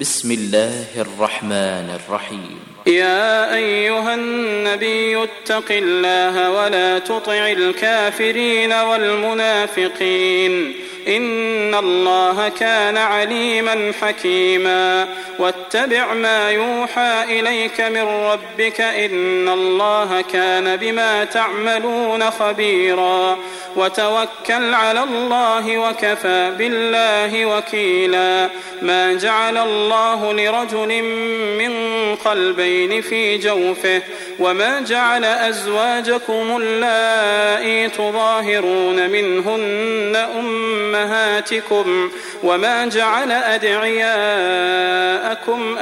بسم الله الرحمن الرحيم. يا أيها النبي اتق الله ولا تطع الكافرين والمنافقين إن الله كان عليما حكيما واتبع ما يوحى إليك من ربك إن الله كان بما تعملون خبيرا وتوكل على الله وكفى بالله وكيلا ما جعل الله لرجل من قلبين في جوفه وما جعل أزواجكم اللائي تظاهرون منهن أمهاتكم وما جعل أدعياءكم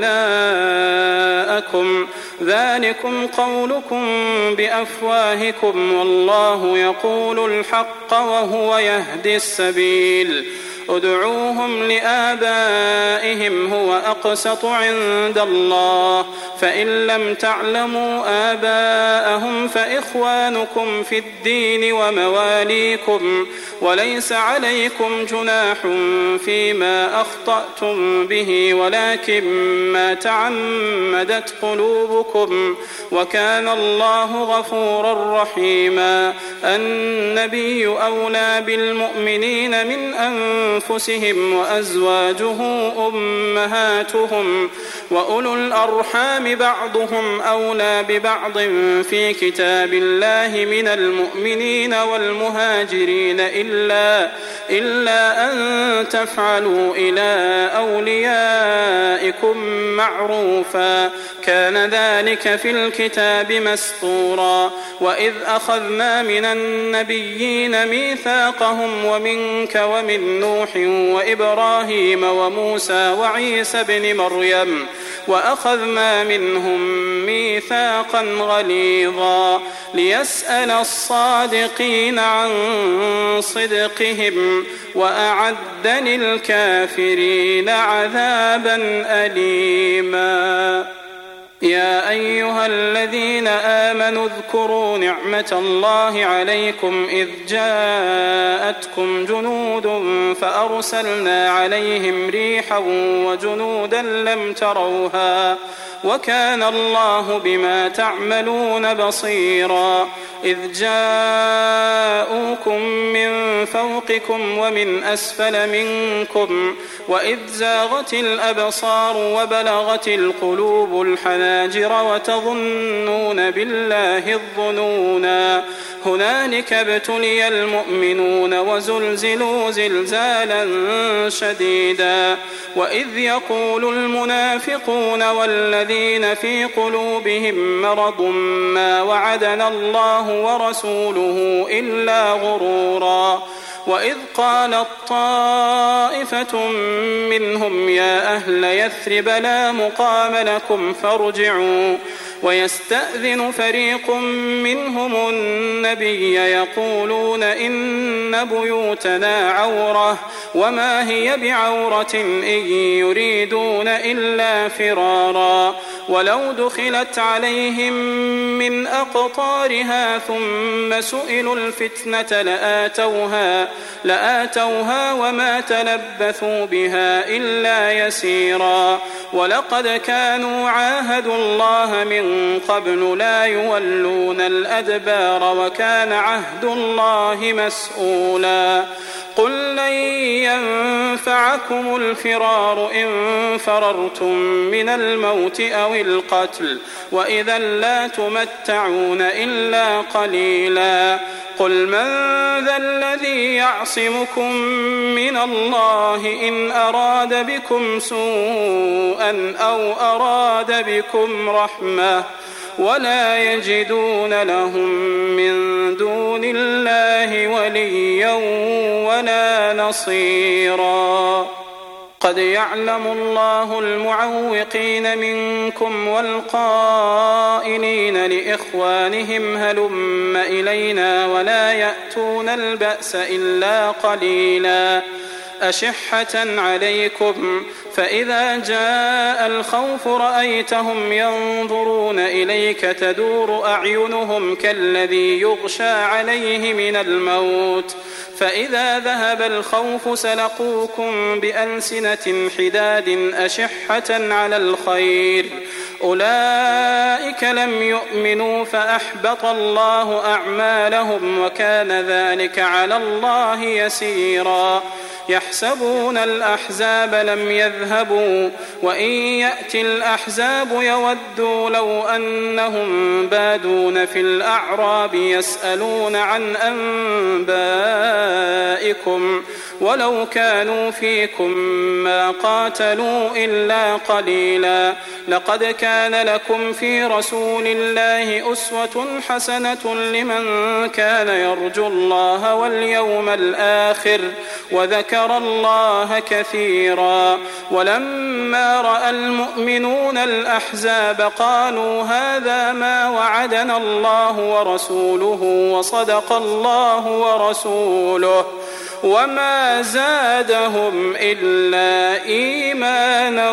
أبناءكم ذلكم قولكم بأفواهكم والله يقول الحق وهو يهدي السبيل ادعوهم لآبائهم هو أقسط عند الله فإن لم تعلموا آباءهم فإخوانكم في الدين ومواليكم وليس عليكم جناح فيما أخطأتم به ولكن ما تعمدت قلوبكم وكان الله غفورا رحيما النبي أولى بالمؤمنين من أنفسهم وأزواجه أمهاتهم وأولو الأرحام بعضهم أولى ببعض في كتاب الله من المؤمنين والمهاجرين إلا أن تفعلوا إلى أوليائكم معروفا كان ذلك في الكتاب مسطورا وإذ أخذنا من النبيين ميثاقهم ومنك ومن نوح وإبراهيم وموسى وعيسى بن مريم وأخذنا منهم ميثاقا غليظا ليسأل الصادقين عن صدقهم وأعد للكافرين عذابا أليما يا أيها الذين آمنوا اذكروا نعمة الله عليكم إذ جاءتكم جنود فأرسلنا عليهم ريحا وجنودا لم تروها وكان الله بما تعملون بصيرا إذ جاءوكم من فوقكم ومن أسفل منكم وإذ زاغت الأبصار وبلغت القلوب الحناجر وتظنون بالله الظنونا هنالك ابتلي المؤمنون وزلزلوا زلزالا شديدا وإذ يقول المنافقون والذين في قلوبهم مرض ما وعدنا الله ورسوله إلا غرورا وإذ قالت طائفة منهم يا أهل يثرب لا مقام لكم فارجعوا ويستأذن فريق منهم النبي يقولون إن بيوتنا عورة وما هي بعورة إن يريدون إلا فرارا ولو دخلت عليهم من أقطارها ثم سئلوا الفتنة لآتوها وما تلبثوا بها إلا يسيرا ولقد كانوا عاهدوا الله من قبل لا يولون الأدبار وكان عهد الله مسؤولا قل لن ينفعكم الفرار إن فررتم من الموت أو القتل وإذا لا تمتعون إلا قليلا قل من ذا الذي يعصمكم من الله إن أراد بكم سوءا أو أراد بكم رحمة ولا يجدون لهم من دون الله وليا ولا نصيرا قد يعلم الله المعوقين منكم والقائلين لإخوانهم هلم إلينا ولا يأتون البأس إلا قليلا أشحة عليكم فإذا جاء الخوف رأيتهم ينظرون إليك تدور أعينهم كالذي يغشى عليه من الموت فإذا ذهب الخوف سلقوكم بألسنة حداد أشحة على الخير أولئك لم يؤمنوا فأحبط الله أعمالهم وكان ذلك على الله يسيرا يحسبون الأحزاب لم يذهبوا وإن يأتي الأحزاب يودوا لو أنهم بادون في الأعراب يسألون عن أنبائكم ولو كانوا فيكم ما قاتلوا إلا قليلا لقد كان لكم في رسول الله أسوة حسنة لمن كان يرجو الله واليوم الآخر وذكر الله كثيرا ولما رأى المؤمنون الأحزاب قالوا هذا ما وعدنا الله ورسوله وصدق الله ورسوله وما زادهم إلا إيمانا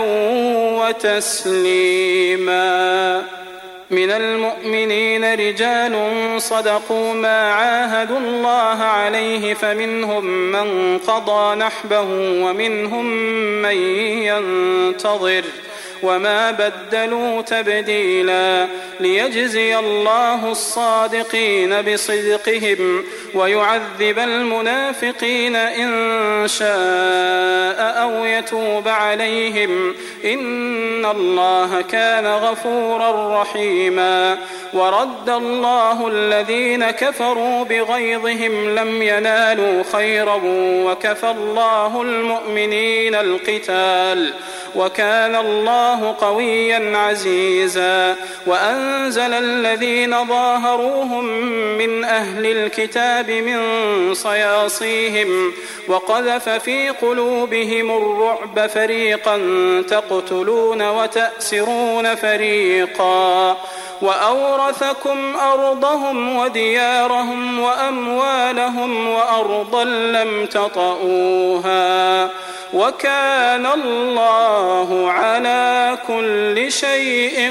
وتسليما من المؤمنين رجال صدقوا ما عاهدوا الله عليه فمنهم من قضى نحبه ومنهم من ينتظر وما بدلوا تبديلا ليجزي الله الصادقين بصدقهم ويعذب المنافقين إن شاء أو يتوب عليهم إن الله كان غفورا رحيما ورد الله الذين كفروا بغيظهم لم ينالوا خيرا وكفى الله المؤمنين القتال وكان الله قويا عزيزا وأنزل الذين ظاهروهم من أهل الكتاب من صياصيهم وقذف في قلوبهم الرعب فريقا تقتلون وتأسرون فريقا وأورثكم أرضهم وديارهم وأموالهم وأرضا لم تطئوها وكان الله على كل شيء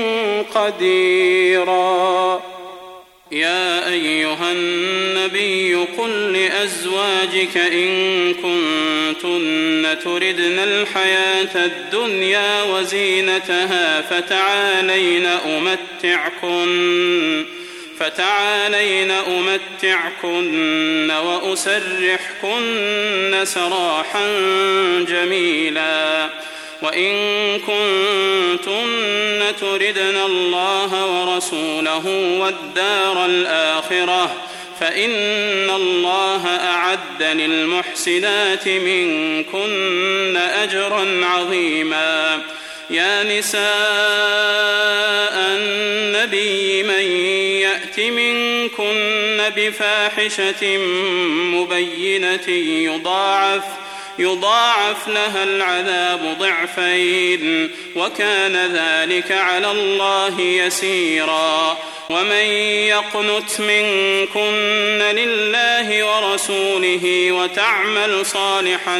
قديرا يا أيها النبي قل لأزواجك إن كنتن تردن الحياة الدنيا وزينتها فتعالين أمتعكن وأسرحكن سراحا جميلا وإن كنتن تردن الله ورسوله والدار الآخرة فإن الله أعد للمحسنات منكن أجرا عظيما يا نساء النبي من يأت منكن بفاحشة مبينة يضاعف لها العذاب ضعفين وكان ذلك على الله يسيرا ومن يقنت منكن لله ورسوله وتعمل صالحا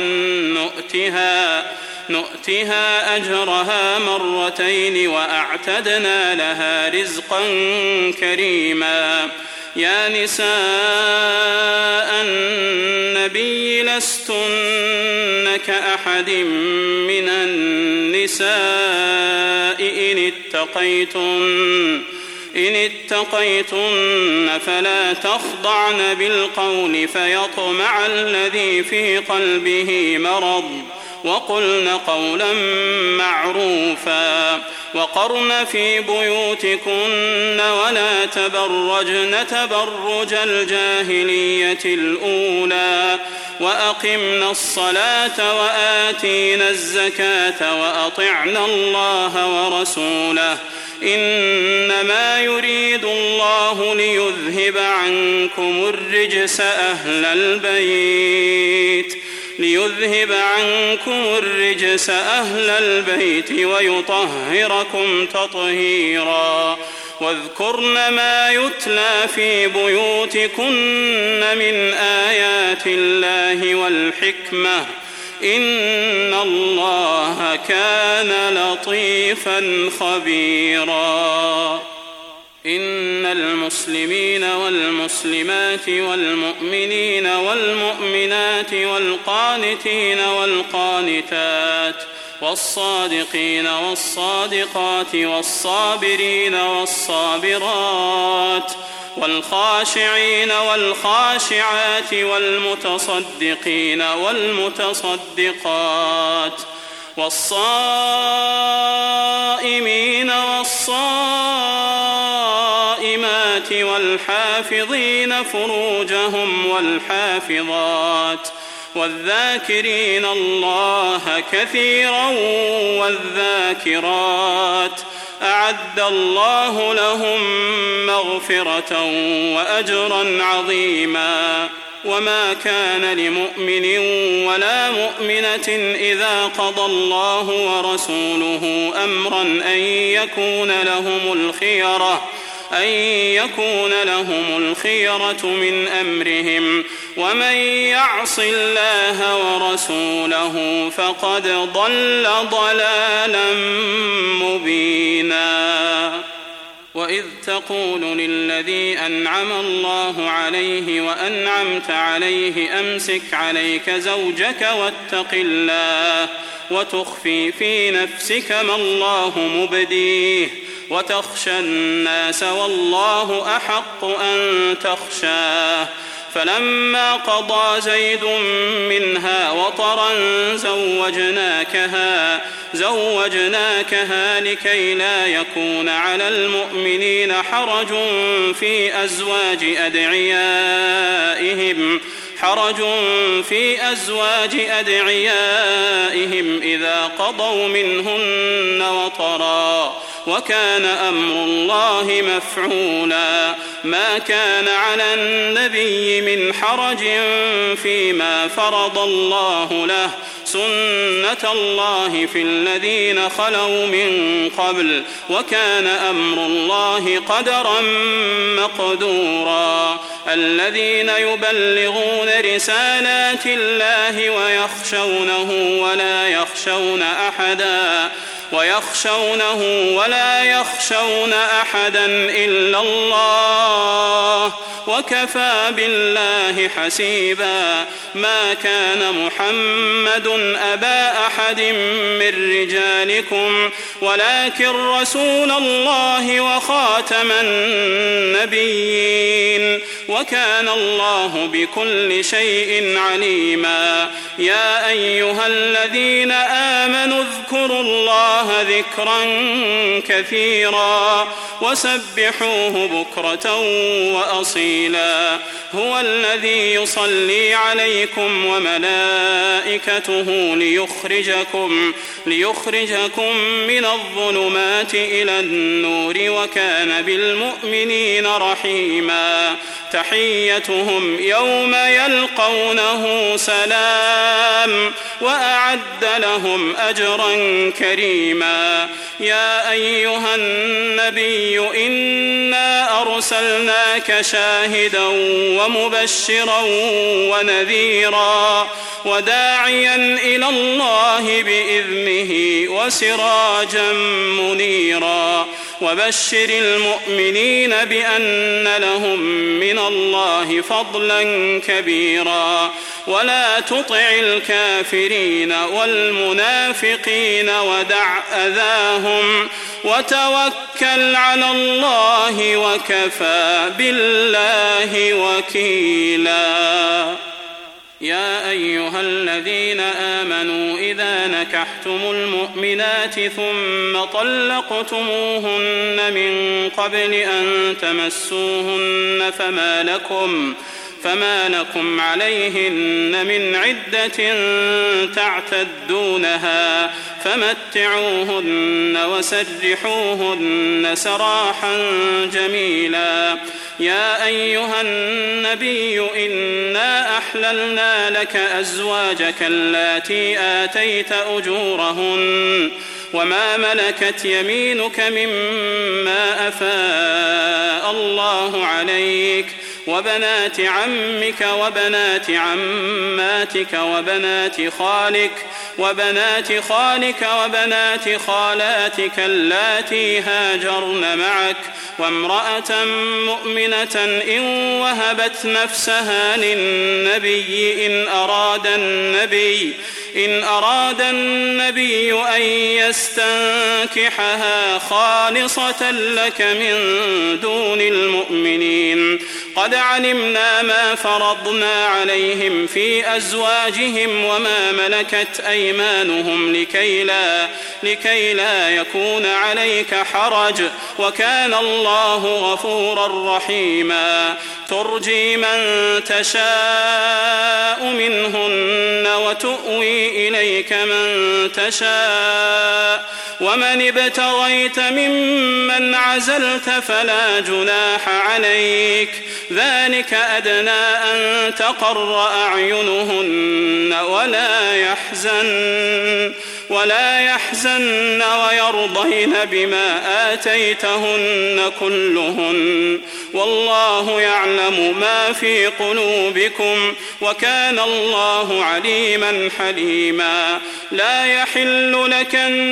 نؤتها أجرها مرتين وأعتدنا لها رزقا كريما يا نساء النبي لستن كأحد من النساء إن اتقيتن فلا تخضعن بالقول فيطمع الذي في قلبه مرض وقلن قولا معروفا وقرن في بيوتكن ولا تبرجن تبرج الجاهلية الأولى وأقمنا الصلاة وآتينا الزكاة وأطعنا الله ورسوله إنما يريد الله ليذهب عنكم الرجس أهل البيت ويطهركم تطهيرا واذكرن ما يتلى في بيوتكن من آيات الله والحكمة إن الله كان لطيفا خبيرا. إن المسلمين والمسلمات والمؤمنين والمؤمنات والقانتين والقانتات والصادقين والصادقات والصابرين والصابرات والخاشعين والخاشعات والمتصدقين والمتصدقات والصائمين والصائمات والحافظين فروجهم والحافظات والذاكرين الله كثيرا والذاكرات أعد الله لهم مغفرة وأجرا عظيما. وما كان لمؤمن ولا مؤمنة إذا قضى الله ورسوله أمرا أن يكون لهم الخيرة من أمرهم، ومن يعص الله ورسوله فقد ضل ضلالا مبينا. وإذ تقول للذي أنعم الله عليه وأنعمت عليه أمسك عليك زوجك واتق الله وتخفي في نفسك ما الله مبديه وتخشى الناس والله أحق أن تخشاه. فلما قضى زيد منها وطرا زوجناكها لكي لا يكون على المؤمنين حرج في أزواج أدعيائهم إذا قضوا منهن وطرا، وكان أمر الله مفعولا. ما كان على النبي من حرج فيما فرض الله له، سنة الله في الذين خلوا من قبل، وكان أمر الله قدرا مقدورا. الذين يبلغون رسالات الله ولا يخشون أحدا إلا الله، وكفى بالله حسيبا. ما كان محمد أبا أحد من رجالكم ولكن رسول الله وخاتم النبيين، وكان الله بكل شيء عليما. يا أيها الذين آمنوا اذكروا الله ذكرا كثيرا وسبحوه بكرة وأصيلا. هو الذي يصلي عليكم وملائكته ليخرجكم من الظلمات إلى النور، وكان بالمؤمنين رحيما. تحيتهم يوم يلقونه سلام، وأعد لهم أجرا كريما. يا أيها النبي إنا أرسلناك شاهدا ومبشرا ونذيرا وداعيا إلى الله بإذنه وسراجا منيرا. وبشر المؤمنين بأن لهم من الله فضلا كبيرا. ولا تطع الكافرين والمنافقين ودع أذاهم وتوكل على الله وكفى بالله وكيلا. يا أيها الذين آمنوا إذا نكحتم المؤمنات ثم طلقتموهن من قبل أن تمسوهن فما لكم عليهن من عدة تعتدونها، فمتعوهن وسرحوهن سراحا جميلا. يا أيها النبي إنا أحللنا لك أزواجك اللاتي آتيت أجورهن وما ملكت يمينك مما أفاء الله عليك، وبنات عمك وبنات عماتك وبنات خالك وبنات خالاتك اللاتي هاجرن معك وامرأة مؤمنة إن وهبت نفسها للنبي إن أراد النبي أن يستنكحها خالصة لك من دون المؤمنين. قد علمنا ما فرضنا عليهم في أزواجهم وما ملكت أيمانهم لكي لا يكون عليك حرج، وكان الله غفورا رحيما. ترجي من تشاء منهن وتؤوي إليك من تشاء، ومن ابتغيت ممن عزلت فلا جناح عليك، ذلك أدنى أن تقر أعينهن ولا يحزن ويرضين بما آتيتهن كلهن، والله يعلم ما في قلوبكم وكان الله عليما حليما. لا يحل لك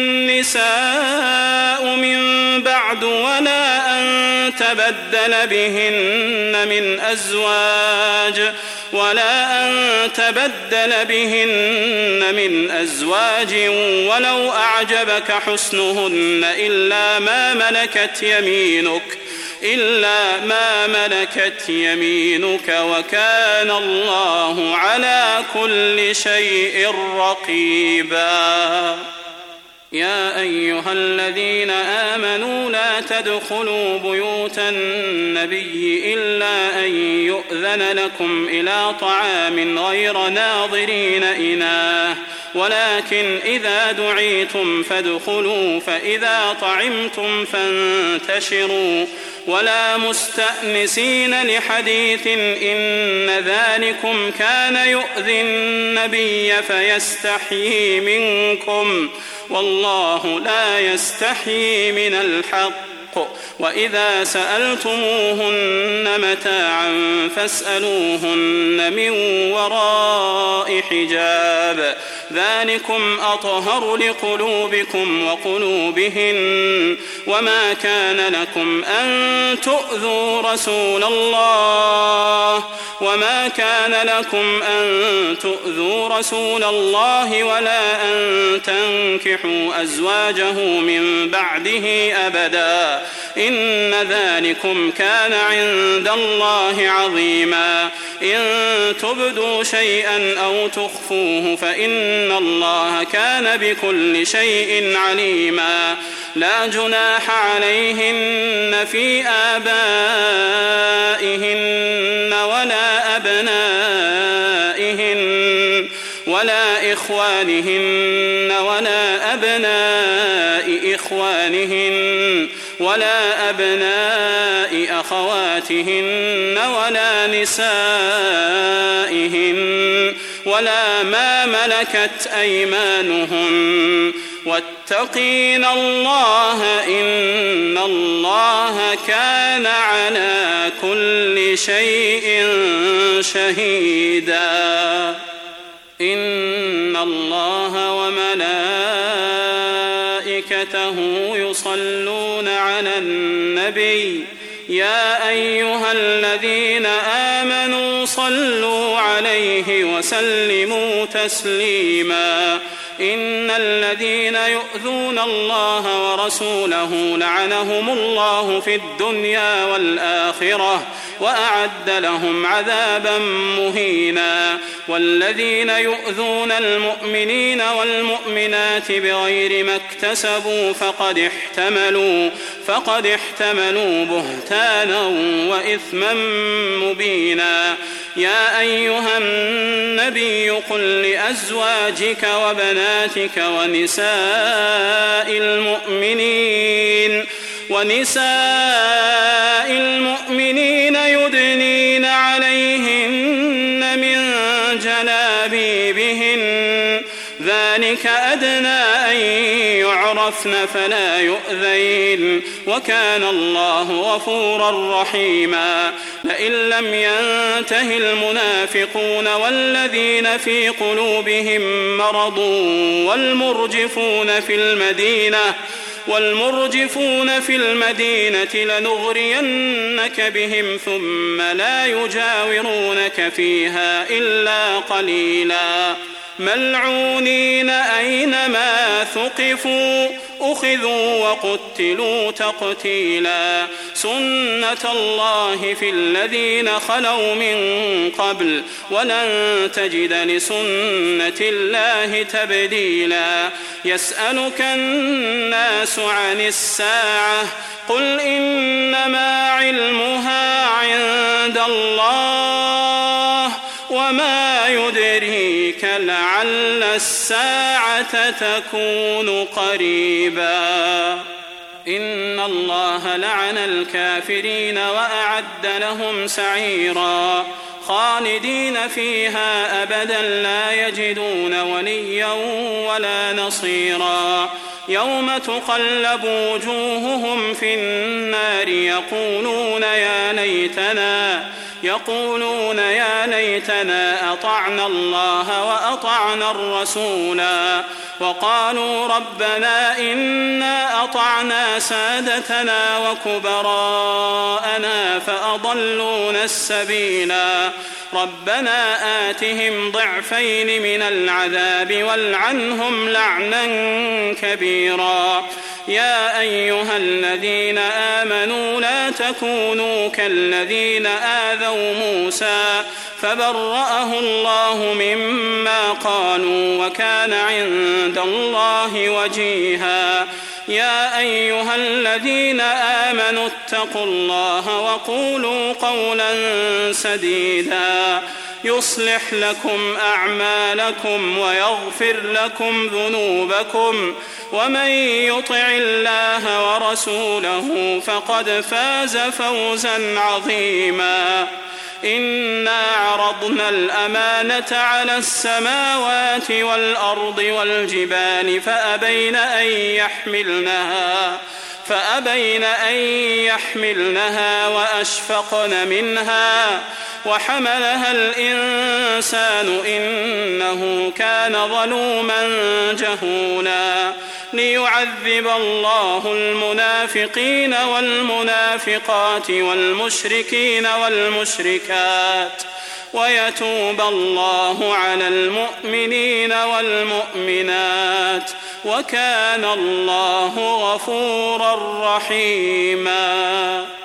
النساء من بعد ولا أن تبدل بهن من أزواج ولو أعجبك حسنهن إلا ما ملكت يمينك وكان الله على كل شيء رقيبا. يا أيها الذين آمنوا لا تدخلوا بيوت النبي إلا أن يؤذن لكم إلى طعام غير ناظرين إناه، ولكن إذا دعيتم فادخلوا، فإذا طعمتم فانتشروا ولا مستأنسين لحديث، إن ذلكم كان يؤذي النبي فيستحيي منكم، والله لا يستحيي من الحق. وإذا سألتموهن متاعا فاسألوهن من وراء حجاب، ذلكم أطهر لقلوبكم وقلوبهن. وما كان لكم أن تؤذوا رسول الله ولا أن تنكحوا أزواجه من بعده أبدا، إن ذلكم كان عند الله عظيما. إن تبدوا شيئا أو تخفوه فإن الله كان بكل شيء عليما. لا جناح عليهن في آبائهن ولا أبنائهن ولا إخوانهن ولا أبناء إخوانهن ولا أبناء أخواتهن ولا نسائهن ولا ما ملكت أيمانهن، واتقين الله إن الله كان على كل شيء شهيدا. إن الله وملائكته يصلون على النبي، يا أيها الذين آمنوا صلوا عليه وسلموا تسليما. إن الذين يؤذون الله ورسوله لعنهم الله في الدنيا والآخرة وأعد لهم عذابا مهينا. والذين يؤذون المؤمنين والمؤمنات بغير ما اكتسبوا فقد احتملوا بهتانا وإثما مبينا. يا أيها النبي قل لأزواجك وبناتك ونساء المؤمنين يدنين عليهن من جلابيبهن، ذلك أدنى أن يعرفن يعرفن فلا يؤذين وكان الله غفورا رحيما لئن لم ينته المنافقون والذين في قلوبهم مرض والمرجفون في المدينة لنغرينك بهم ثم لا يجاورونك فيها إلا قليلا ملعونين أينما ثقفوا أخذوا وقتلوا تقتيلا سنة الله في الذين خلوا من قبل ولن تجد لسنة الله تبديلا يسألك الناس عن الساعة قل إنما علمها عند الله وما يدريك لعل الساعة تكون قريبا إن الله لعن الكافرين وأعد لهم سعيرا خالدين فيها أبدا لا يجدون وليا ولا نصيرا يوم تقلب وجوههم في النار يقولون يا ليتنا أطعنا الله وأطعنا الرسولا وقالوا ربنا إنا أطعنا سادتنا وكبراءنا فأضلونا السبيلا ربنا آتهم ضعفين من العذاب والعنهم لعنا كبيرا يا أيها الذين آمنوا لا تكونوا كالذين آذوا موسى فبرأه الله مما قالوا وكان عند الله وجيها يا أيها الذين آمنوا اتقوا الله وقولوا قولا سديدا يصلح لكم أعمالكم ويغفر لكم ذنوبكم ومن يطع الله ورسوله فقد فاز فوزا عظيما إنا عرضنا الأمانة على السماوات والأرض والجبال فأبين أن يحملنها وأشفقن منها وحملها الإنسان إنه كان ظلوما جهولا ليعذب الله المنافقين والمنافقات والمشركين والمشركات ويتوب الله على المؤمنين والمؤمنات وكان الله غفورا رحيما.